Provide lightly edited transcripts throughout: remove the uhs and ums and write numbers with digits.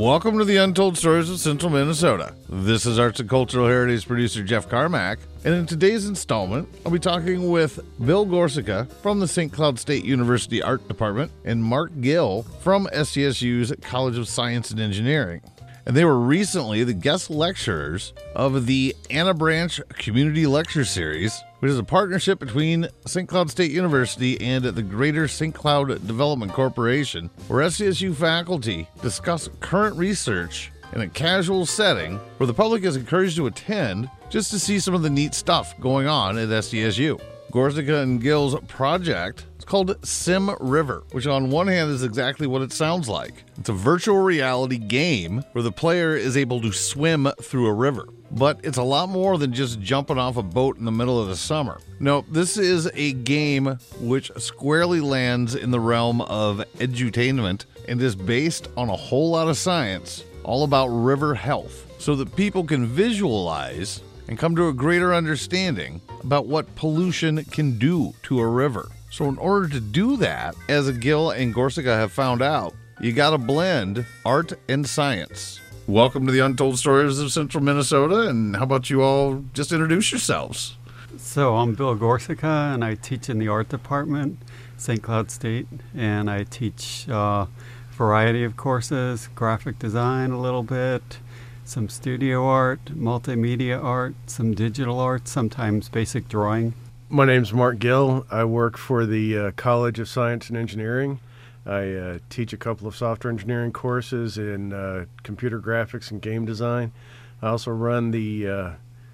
Welcome to the Untold Stories of Central Minnesota. This is Arts and Cultural Heritage producer Jeff Carmack, and in today's installment, I'll be talking with Bill Gorsica from the St. Cloud State University Art Department and Mark Gill from SCSU's College of Science and Engineering. And they were recently the guest lecturers of the Anna Branch Community Lecture Series, which is a partnership between St. Cloud State University and the Greater St. Cloud Development Corporation, where SCSU faculty discuss current research in a casual setting where the public is encouraged to attend just to see some of the neat stuff going on at SCSU. Gorsica and Gill's project is called Sim River, which on one hand is exactly what it sounds like. It's a virtual reality game where the player is able to swim through a river. But it's a lot more than just jumping off a boat in the middle of the summer. No, this is a game which squarely lands in the realm of edutainment and is based on a whole lot of science, all about river health, so that people can visualize and come to a greater understanding about what pollution can do to a river. So in order to do that, as Gill and Gorsica have found out, you gotta blend art and science. Welcome to the Untold Stories of Central Minnesota, and how about you all just introduce yourselves? So I'm Bill Gorsica, and I teach in the art department, St. Cloud State, and I teach a variety of courses, graphic design a little bit, some studio art, multimedia art, some digital art, sometimes basic drawing. My name's Mark Gill. I work for the College of Science and Engineering. I teach a couple of software engineering courses in computer graphics and game design. I also run the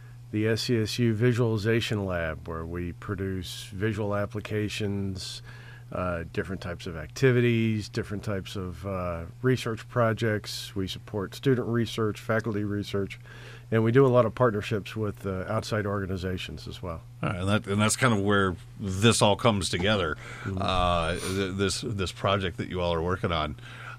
SCSU Visualization Lab, where we produce visual applications, different types of activities, different types of research projects. We support student research, faculty research, and we do a lot of partnerships with outside organizations as well. And that's kind of where this all comes together. This project that you all are working on.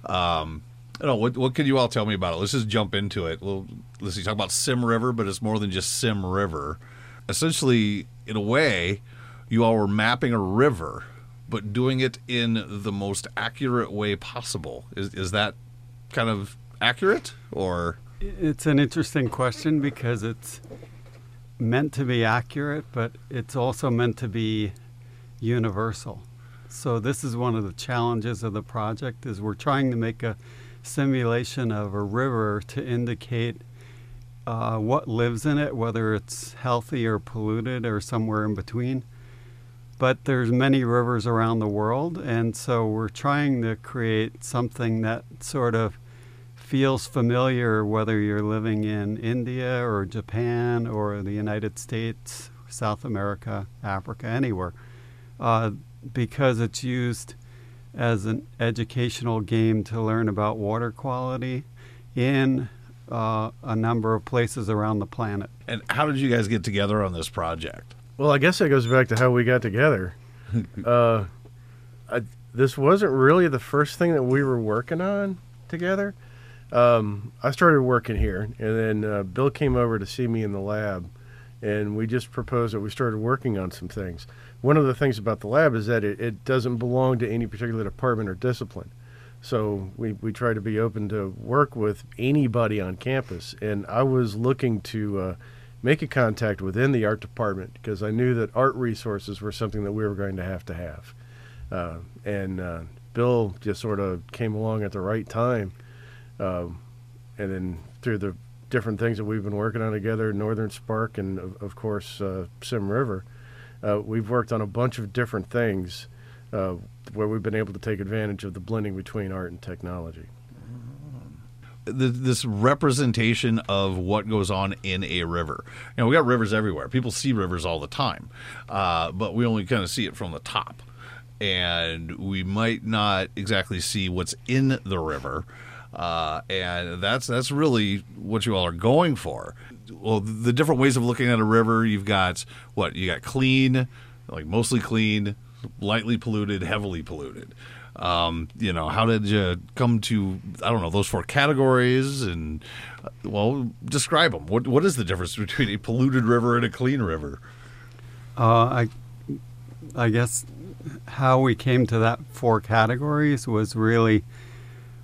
What can you all tell me about it? Let's just jump into it. Let's talk about Sim River, but it's more than just Sim River. Essentially, in a way, you all were mapping a river, but doing it in the most accurate way possible. Is that kind of accurate, or? It's an interesting question because it's meant to be accurate, but it's also meant to be universal. So this is one of the challenges of the project, is we're trying to make a simulation of a river to indicate what lives in it, whether it's healthy or polluted or somewhere in between. But there's many rivers around the world, and so we're trying to create something that sort of feels familiar, whether you're living in India or Japan or the United States, South America, Africa, anywhere, because it's used as an educational game to learn about water quality in a number of places around the planet. And how did you guys get together on this project? Well, I guess that goes back to how we got together. This wasn't really the first thing that we were working on together. I started working here, and then Bill came over to see me in the lab, and we just proposed that we started working on some things. One of the things about the lab is that it doesn't belong to any particular department or discipline. So we try to be open to work with anybody on campus, and I was looking to make a contact within the art department because I knew that art resources were something that we were going to have. And Bill just sort of came along at the right time. And then through the different things that we've been working on together, Northern Spark and, of course, Sim River, we've worked on a bunch of different things where we've been able to take advantage of the blending between art and technology. This representation of what goes on in a river. We got rivers everywhere. People see rivers all the time, but we only kind of see it from the top. And we might not exactly see what's in the river. And that's really what you all are going for. Well, the different ways of looking at a river, you got clean, like mostly clean, lightly polluted, heavily polluted. How did you come to, those four categories? And, describe them. What is the difference between a polluted river and a clean river? I guess how we came to that four categories was really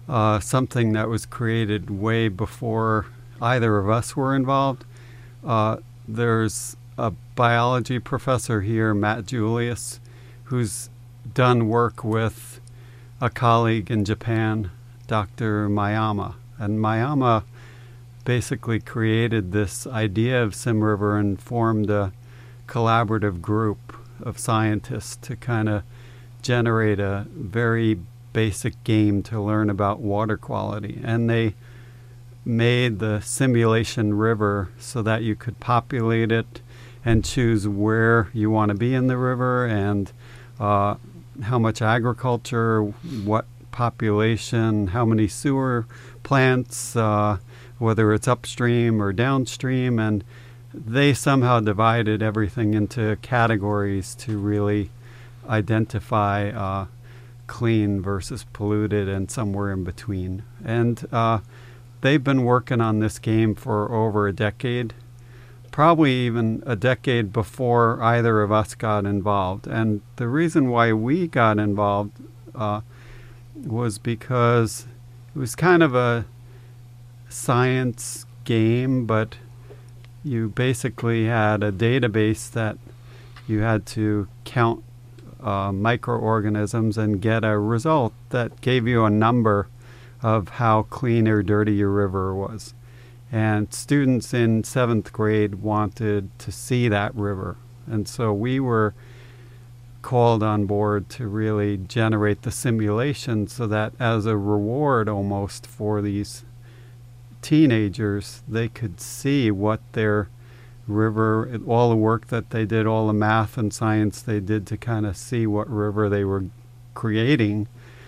something that was created way before either of us were involved. There's a biology professor here, Matt Julius, who's done work with a colleague in Japan, Dr. Mayama. And Mayama basically created this idea of Sim River and formed a collaborative group of scientists to kind of generate a very basic game to learn about water quality. And they made the simulation river so that you could populate it and choose where you want to be in the river and how much agriculture, what population, how many sewer plants, whether it's upstream or downstream. And they somehow divided everything into categories to really identify clean versus polluted and somewhere in between. And they've been working on this game for over a decade, probably even a decade before either of us got involved. And the reason why we got involved was because it was kind of a science game, but you basically had a database that you had to count microorganisms and get a result that gave you a number of how clean or dirty your river was. And students in 7th grade wanted to see that river. And so we were called on board to really generate the simulation so that as a reward almost for these teenagers, they could see what their river, all the work that they did, all the math and science they did to kind of see what river they were creating,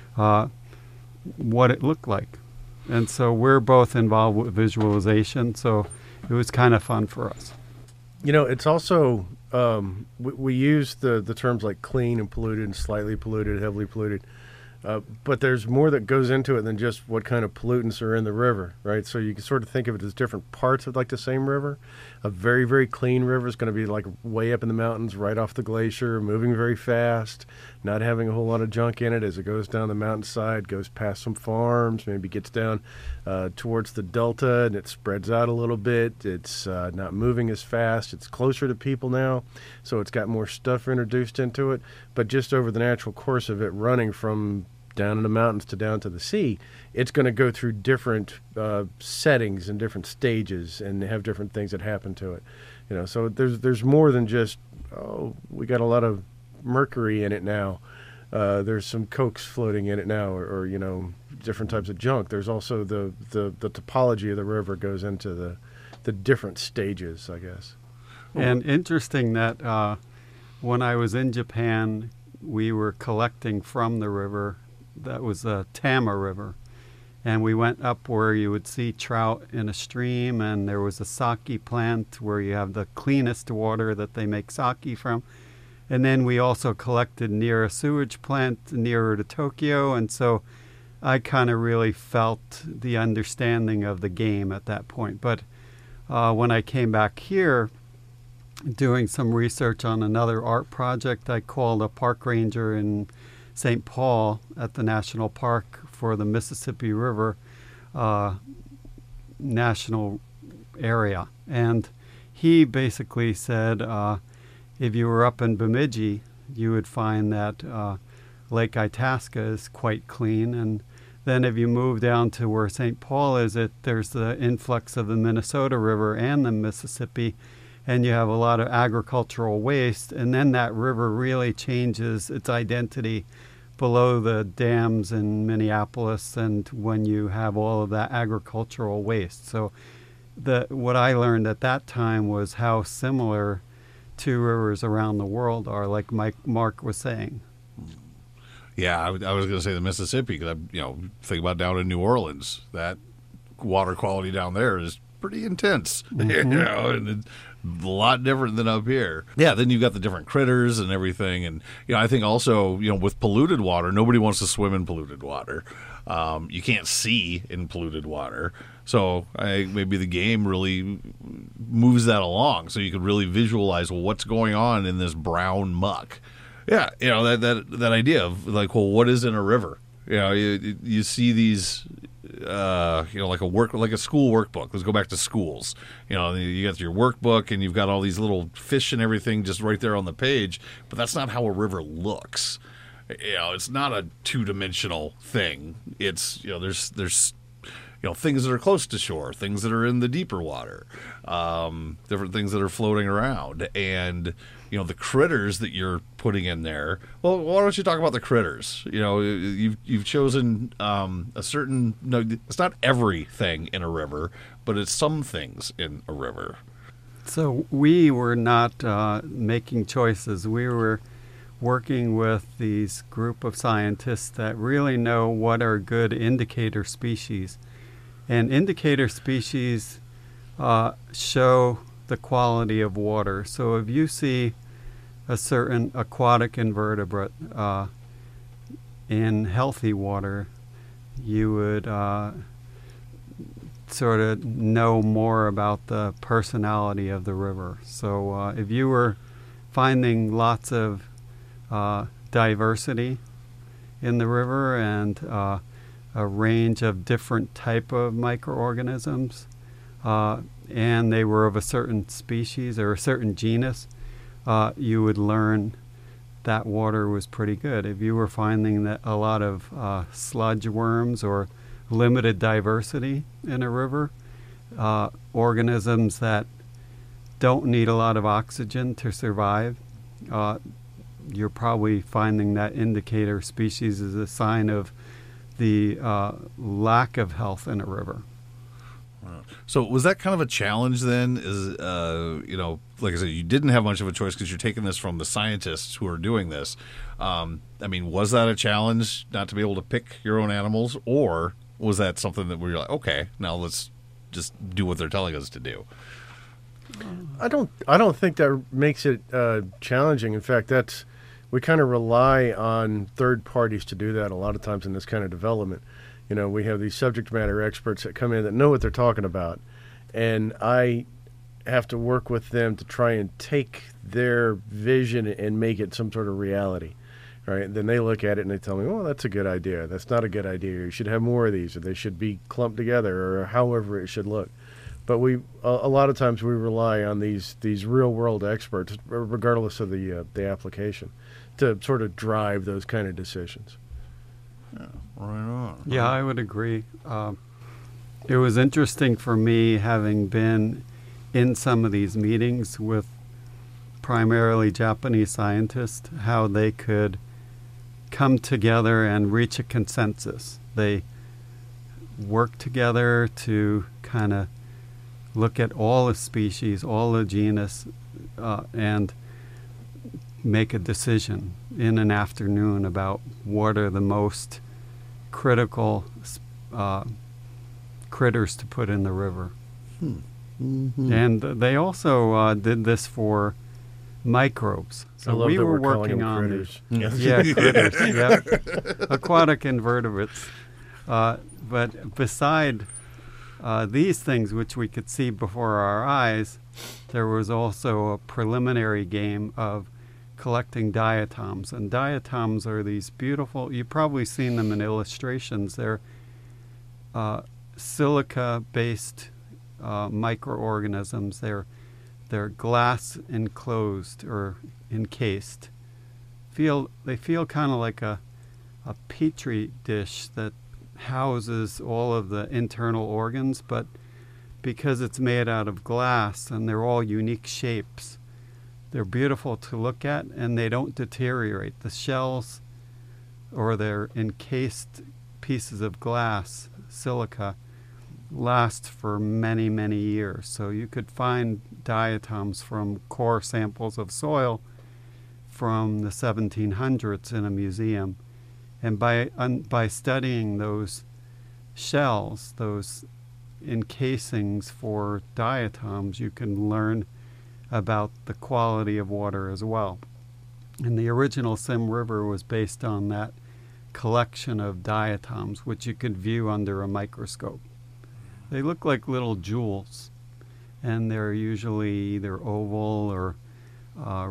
what it looked like. And so we're both involved with visualization, so it was kind of fun for us. You know, it's also, we use the terms like clean and polluted and slightly polluted, heavily polluted, but there's more that goes into it than just what kind of pollutants are in the river, right? So you can sort of think of it as different parts of like the same river. A very, very clean river is going to be like way up in the mountains, right off the glacier, moving very fast, not having a whole lot of junk in it as it goes down the mountainside, goes past some farms, maybe gets down towards the delta and it spreads out a little bit. It's not moving as fast. It's closer to people now, so it's got more stuff introduced into it. But just over the natural course of it running from down in the mountains to down to the sea, it's going to go through different settings and different stages and have different things that happen to it. You know, so there's more than just, oh, we got a lot of mercury in it now. There's some cokes floating in it now, or you know, different types of junk. There's also the topology of the river goes into the different stages, I guess. And interesting that when I was in Japan, we were collecting from the river. That was the Tama River. And we went up where you would see trout in a stream, and there was a sake plant where you have the cleanest water that they make sake from. And then we also collected near a sewage plant nearer to Tokyo, and so I kind of really felt the understanding of the game at that point. But when I came back here, doing some research on another art project, I called a park ranger in St. Paul at the National Park for the Mississippi River National Area. And he basically said if you were up in Bemidji, you would find that Lake Itasca is quite clean. And then if you move down to where St. Paul is, there's the influx of the Minnesota River and the Mississippi, and you have a lot of agricultural waste, and then that river really changes its identity below the dams in Minneapolis and when you have all of that agricultural waste. So what I learned at that time was how similar two rivers around the world are, like Mark was saying. Yeah, I was going to say the Mississippi, because think about down in New Orleans, that water quality down there is pretty intense, Mm-hmm. And it's a lot different than up here. Yeah, then you've got the different critters and everything, and I think also with polluted water, nobody wants to swim in polluted water. You can't see in polluted water, so maybe the game really moves that along, so you could really visualize what's going on in this brown muck. Yeah, that idea of like, well, what is in a river? You know, you see these, like a school workbook. Let's go back to schools. You know, you got your workbook and you've got all these little fish and everything just right there on the page, but that's not how a river looks. You know, it's not a two-dimensional thing. It's, there's things that are close to shore, things that are in the deeper water, different things that are floating around, and the critters that you're putting in there. Well, why don't you talk about the critters? You've chosen a certain. No, it's not everything in a river, but it's some things in a river. So we were not making choices. We were working with these group of scientists that really know what are good indicator species. And indicator species show the quality of water. So if you see a certain aquatic invertebrate in healthy water, you would sort of know more about the personality of the river. So if you were finding lots of diversity in the river and a range of different type of microorganisms, and they were of a certain species or a certain genus, you would learn that water was pretty good. If you were finding that a lot of sludge worms or limited diversity in a river, organisms that don't need a lot of oxygen to survive, you're probably finding that indicator species is a sign of the lack of health in a river. So was that kind of a challenge then? Like I said, you didn't have much of a choice because you're taking this from the scientists who are doing this. Was that a challenge not to be able to pick your own animals, or was that something that we're like, okay, now let's just do what they're telling us to do? I don't think that makes it challenging. In fact, we kind of rely on third parties to do that a lot of times in this kind of development. We have these subject matter experts that come in that know what they're talking about, and I have to work with them to try and take their vision and make it some sort of reality, right? Then they look at it and they tell me, "Oh, that's a good idea. That's not a good idea. You should have more of these, or they should be clumped together, or however it should look." But a lot of times we rely on these real world experts, regardless of the application, to sort of drive those kind of decisions. Yeah, right on. Yeah, I would agree. It was interesting for me, having been in some of these meetings with primarily Japanese scientists, how they could come together and reach a consensus. They work together to kind of look at all the species, all the genus, and make a decision in an afternoon about what are the most critical critters to put in the river. Mm-hmm. And they also did this for microbes. So we were working on critters. Critters. Yeah, aquatic invertebrates. But beside these things, which we could see before our eyes, there was also a preliminary game of collecting diatoms. And diatoms are these beautiful, you've probably seen them in illustrations. They're silica-based microorganisms. They're glass enclosed or encased. They feel kind of like a petri dish that houses all of the internal organs, but because it's made out of glass and they're all unique shapes, they're beautiful to look at and they don't deteriorate. The shells or their encased pieces of glass, silica, last for many, many years. So you could find diatoms from core samples of soil from the 1700s in a museum. And by studying those shells, those encasings for diatoms, you can learn about the quality of water as well. And the original Sim River was based on that collection of diatoms, which you could view under a microscope. They look like little jewels, and they're usually either oval or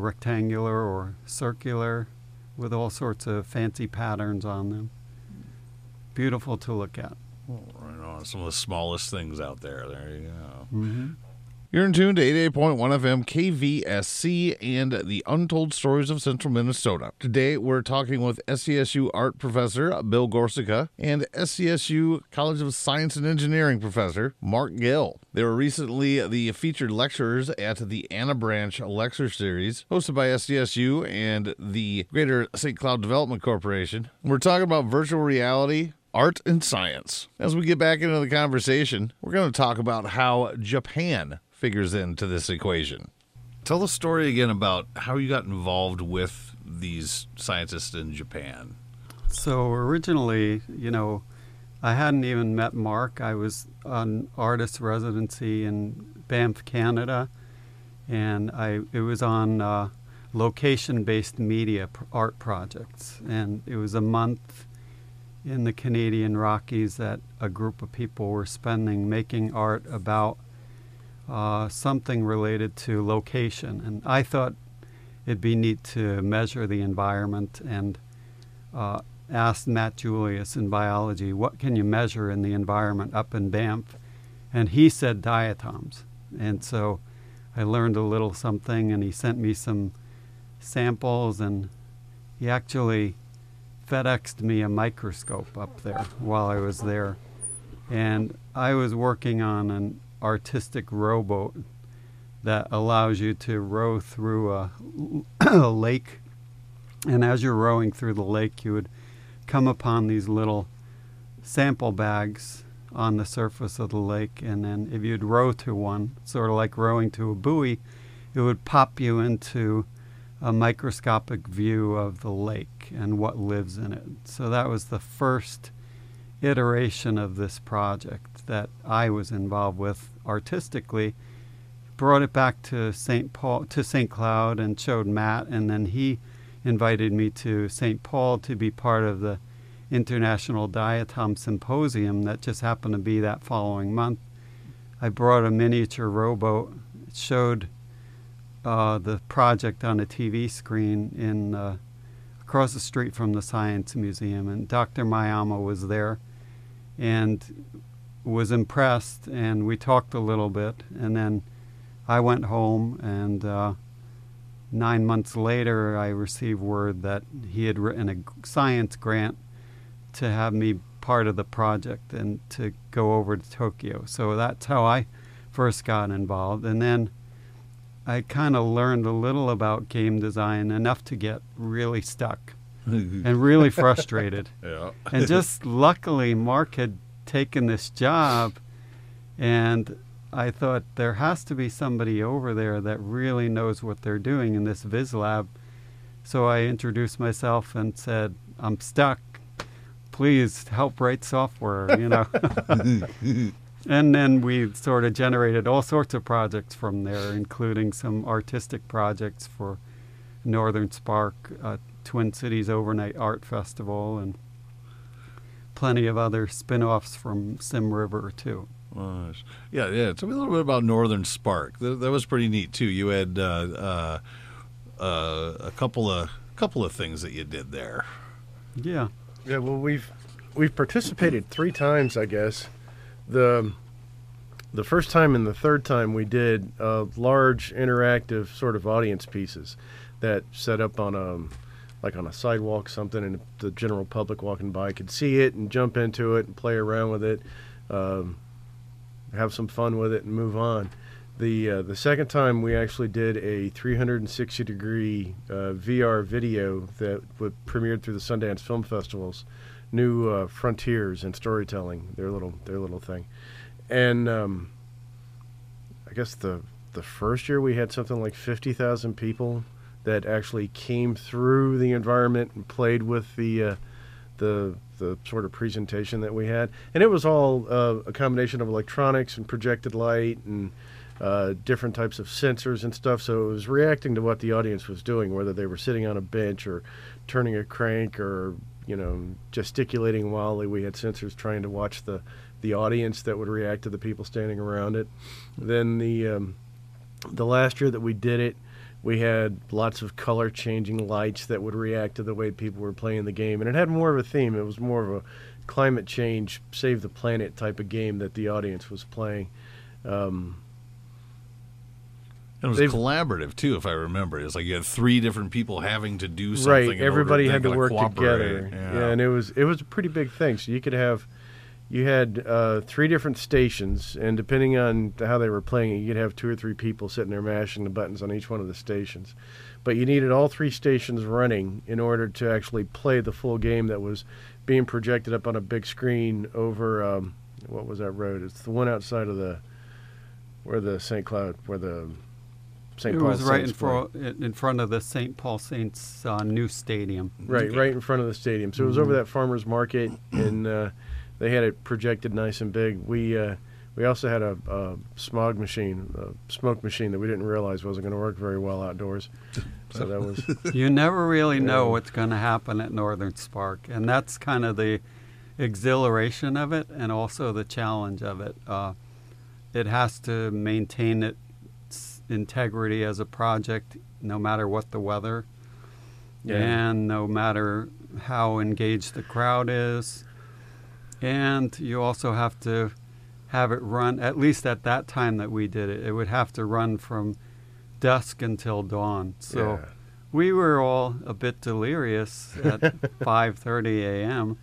rectangular or circular, with all sorts of fancy patterns on them. beautiful to look at. Right on. Some of the smallest things out there. There you go. Mm-hmm. You're in tune to 88.1 FM KVSC and the Untold Stories of Central Minnesota. Today we're talking with SCSU art professor Bill Gorsica and SCSU College of Science and Engineering professor Mark Gill. They were recently the featured lecturers at the Anna Branch Lecture Series hosted by SCSU and the Greater St. Cloud Development Corporation. We're talking about virtual reality, art, and science. As we get back into the conversation, we're going to talk about how Japan figures into this equation. Tell the story again about how you got involved with these scientists in Japan. So originally, I hadn't even met Mark. I was on artist residency in Banff, Canada, and it was on location-based media art projects. And it was a month in the Canadian Rockies that a group of people were spending making art about something related to location. And I thought it'd be neat to measure the environment, and asked Matt Julius in biology, what can you measure in the environment up in Banff? And he said diatoms. And so I learned a little something, and he sent me some samples, and he actually FedExed me a microscope up there while I was there. And I was working on an artistic rowboat that allows you to row through a lake. And as you're rowing through the lake, you would come upon these little sample bags on the surface of the lake. And then if you'd row to one, sort of like rowing to a buoy, it would pop you into a microscopic view of the lake and what lives in it. So that was the first iteration of this project that I was involved with artistically. Brought it back to St. Cloud and showed Matt, and then he invited me to St. Paul to be part of the International Diatom Symposium that just happened to be that following month. I brought a miniature rowboat. It showed the project on a TV screen in across the street from the Science Museum, and Dr. Mayama was there and was impressed, and we talked a little bit, and then I went home, and 9 months later I received word that he had written a science grant to have me part of the project and to go over to Tokyo. So that's how I first got involved, and then I kind of learned a little about game design, enough to get really stuck and really frustrated. Yeah. And just luckily, Mark had taken this job, and I thought there has to be somebody over there that really knows what they're doing in this Viz Lab. So I introduced myself and said, I'm stuck. Please help write software, And then we sort of generated all sorts of projects from there, including some artistic projects for Northern Spark, Twin Cities Overnight Art Festival, and plenty of other spin-offs from Sim River, too. Yeah. Tell me a little bit about Northern Spark. That was pretty neat, too. You had a couple of things that you did there. Yeah. Yeah, well, we've participated 3 times, I guess. The first time and the third time we did large interactive sort of audience pieces that set up on a sidewalk, something, and the general public walking by could see it and jump into it and play around with it, have some fun with it and move on. The second time we actually did a 360-degree VR video that premiered through the Sundance Film Festival's new frontiers in storytelling, their little thing. And I guess the first year we had something like 50,000 people that actually came through the environment and played with the sort of presentation that we had. And it was all a combination of electronics and projected light and different types of sensors and stuff. So it was reacting to what the audience was doing, whether they were sitting on a bench or turning a crank or gesticulating wildly. We had sensors trying to watch the audience that would react to the people standing around it. Then the last year that we did it, We had lots of color-changing lights that would react to the way people were playing the game. And it had more of a theme. It was more of a climate change, save the planet type of game that the audience was playing. And it was collaborative, too, if I remember. It was like you had 3 different people having to do something. Right, everybody had to work cooperate. together. Yeah, and it was a pretty big thing. So you had 3 different stations, and depending on how they were playing it, you'd have 2 or 3 people sitting there mashing the buttons on each one of the stations. But you needed all 3 stations running in order to actually play the full game that was being projected up on a big screen over, what was that road? It's the one outside of the St. Paul It was right Saints in front of the St. Paul Saints new stadium. Right in front of the stadium. So it was over that farmer's market, and they had it projected nice and big. We also had a smoke machine that we didn't realize wasn't going to work very well outdoors. So that was. You never really know what's going to happen at Northern Spark, and that's kind of the exhilaration of it, and also the challenge of it. It has to maintain its integrity as a project, no matter what the weather, and no matter how engaged the crowd is. And you also have to have it run, at least at that time that we did it, it would have to run from dusk until dawn. So we were all a bit delirious at 5:30 a.m.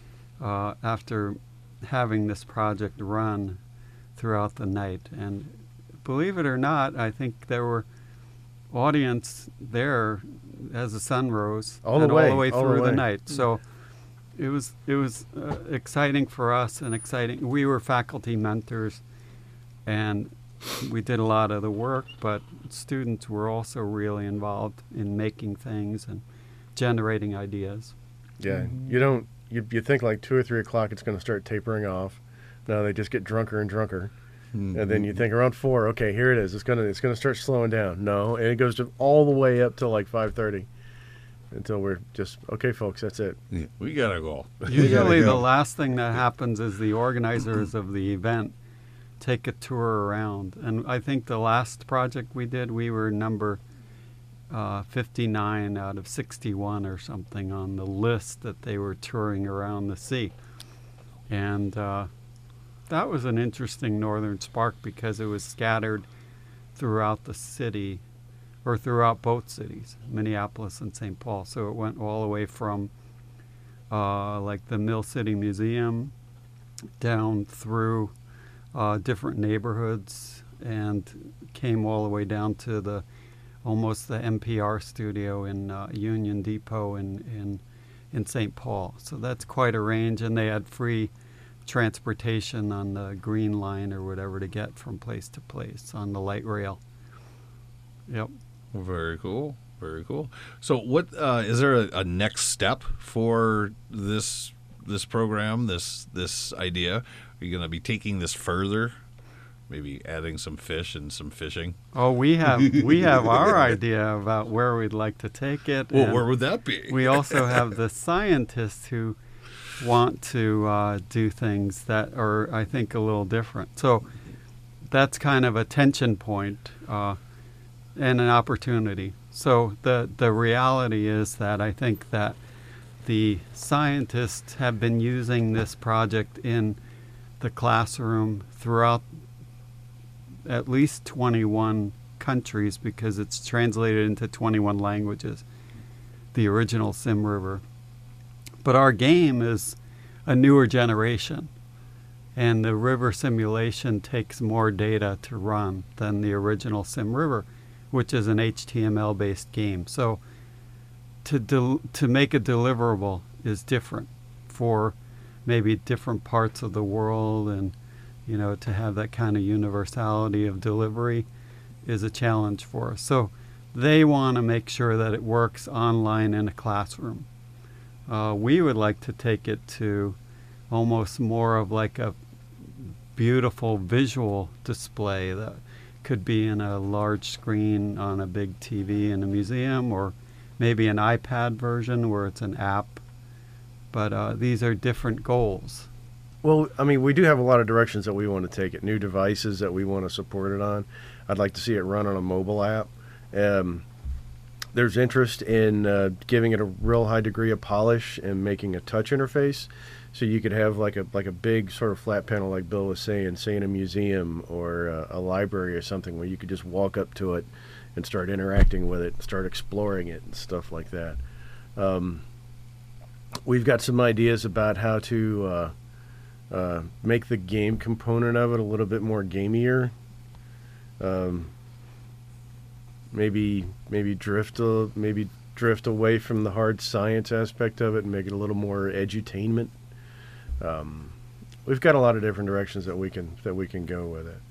After having this project run throughout the night. And believe it or not, I think there were audience there as the sun rose all the way through the night. So it was exciting for us and exciting. We were faculty mentors, and we did a lot of the work, but students were also really involved in making things and generating ideas. Yeah, you think like 2 or 3 o'clock it's going to start tapering off. No, they just get drunker and drunker. Mm-hmm. And then you think around 4, okay, here it is. It's gonna start slowing down. No, and it goes all the way up to like 5:30. Until we're just, okay, folks, that's it. Yeah, we got to go. Usually the last thing that happens is the organizers of the event take a tour around. And I think the last project we did, we were number 59 out of 61 or something on the list that they were touring around the sea. And that was an interesting Northern Spark because it was scattered throughout the city, or throughout both cities, Minneapolis and St. Paul. So it went all the way from like the Mill City Museum down through different neighborhoods and came all the way down to almost the NPR studio in Union Depot in St. Paul. So that's quite a range, and they had free transportation on the Green Line or whatever to get from place to place on the light rail. Yep. Very cool. Very cool. So what is there a next step for this program, this idea? Are you going to be taking this further? Maybe adding some fish and some fishing? Oh, we have our idea about where we'd like to take it. Well, where would that be? We also have the scientists who want to do things that are, I think, a little different. So that's kind of a tension point. And an opportunity. So the reality is that I think that the scientists have been using this project in the classroom throughout at least 21 countries because it's translated into 21 languages, the original Sim River. But our game is a newer generation, and the river simulation takes more data to run than the original Sim River, which is an HTML-based game. So to make a deliverable is different for maybe different parts of the world, and to have that kind of universality of delivery is a challenge for us. So they want to make sure that it works online in a classroom. We would like to take it to almost more of like a beautiful visual display that could be in a large screen on a big TV in a museum, or maybe an iPad version where it's an app. But these are different goals. Well, I mean, we do have a lot of directions that we want to take it, new devices that we want to support it on. I'd like to see it run on a mobile app. There's interest in giving it a real high degree of polish and making a touch interface. So you could have like a big sort of flat panel, like Bill was saying, say in a museum or a library or something, where you could just walk up to it and start interacting with it, and start exploring it and stuff like that. We've got some ideas about how to make the game component of it a little bit more gamier. Maybe drift away from the hard science aspect of it and make it a little more edutainment. We've got a lot of different directions that we can go with it.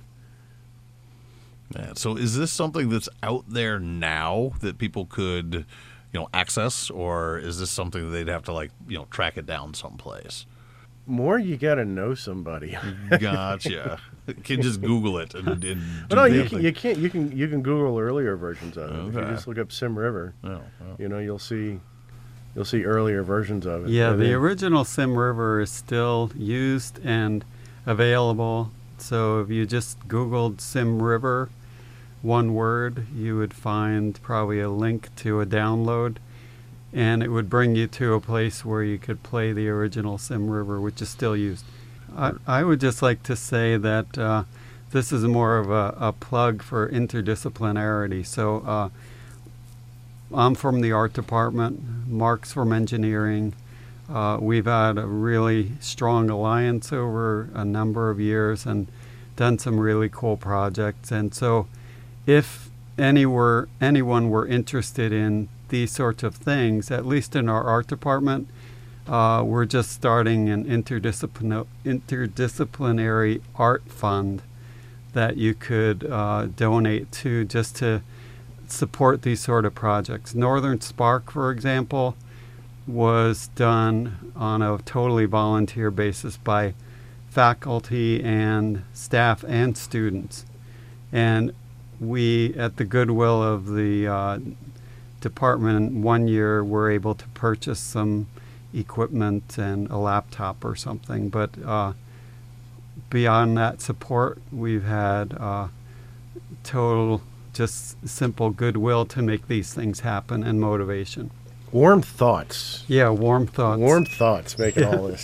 Yeah, so is this something that's out there now that people could, access, or is this something that they'd have to track it down someplace? More, you got to know somebody. Gotcha. You can just Google it and do no, you can't. You can Google earlier versions of it. Okay. If you just look up Sim River, Oh. you'll see earlier versions of it. Yeah, the original Sim River is still used and available. So if you just Googled Sim River, one word, you would find probably a link to a download, and it would bring you to a place where you could play the original Sim River, which is still used. I would just like to say that this is more of a plug for interdisciplinarity. So I'm from the art department, Mark's from engineering. We've had a really strong alliance over a number of years and done some really cool projects. And so if anyone were interested in these sorts of things, at least in our art department, we're just starting an interdisciplinary art fund that you could donate to, just to support these sort of projects. Northern Spark, for example, was done on a totally volunteer basis by faculty and staff and students. And we, at the goodwill of the department, one year were able to purchase some equipment and a laptop or something. But beyond that support, we've had total, just simple goodwill to make these things happen, and motivation. Warm thoughts. Yeah, warm thoughts. Warm thoughts making all this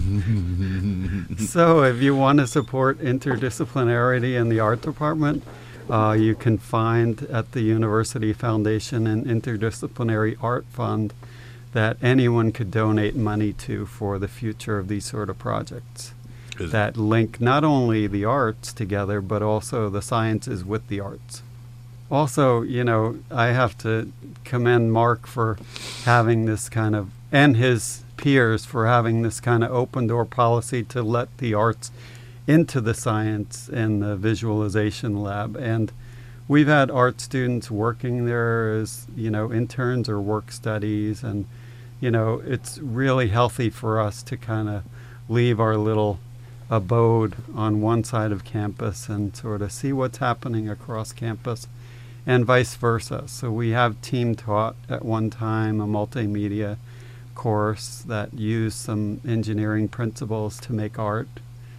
happen. So if you want to support interdisciplinarity in the art department, you can find at the University Foundation an interdisciplinary art fund that anyone could donate money to for the future of these sort of projects that link not only the arts together, but also the sciences with the arts. Also, I have to commend Mark for having this kind of, and his peers for having this kind of open door policy to let the arts into the science and the visualization lab. And we've had art students working there as, interns or work studies. And, it's really healthy for us to kind of leave our little abode on one side of campus and sort of see what's happening across campus, and vice versa. So we have team taught at one time a multimedia course that used some engineering principles to make art,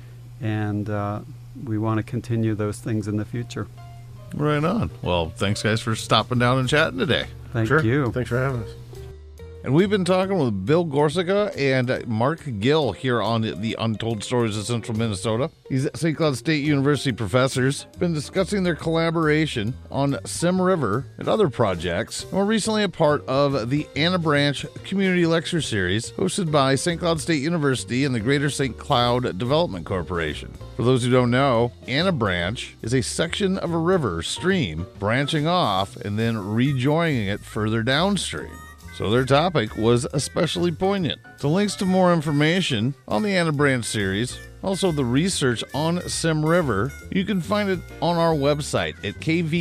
and we want to continue those things in the future. Right on. Well, thanks guys for stopping down and chatting today. Thank Sure. you. Thanks for having us. And we've been talking with Bill Gorsica and Mark Gill here on the Untold Stories of Central Minnesota. These St. Cloud State University professors been discussing their collaboration on Sim River and other projects, and were recently a part of the Anna Branch Community Lecture Series hosted by St. Cloud State University and the Greater St. Cloud Development Corporation. For those who don't know, Anna Branch is a section of a river stream branching off and then rejoining it further downstream. So their topic was especially poignant. So links to more information on the Anna Branch series, also the research on Sim River, you can find it on our website at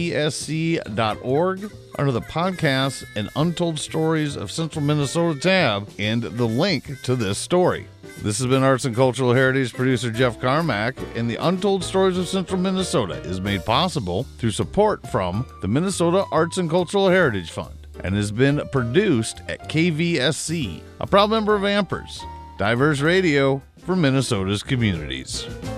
kvsc.org under the Podcasts and Untold Stories of Central Minnesota tab, and the link to this story. This has been Arts and Cultural Heritage producer Jeff Carmack, and the Untold Stories of Central Minnesota is made possible through support from the Minnesota Arts and Cultural Heritage Fund, and has been produced at KVSC, a proud member of Ampers, diverse radio for Minnesota's communities.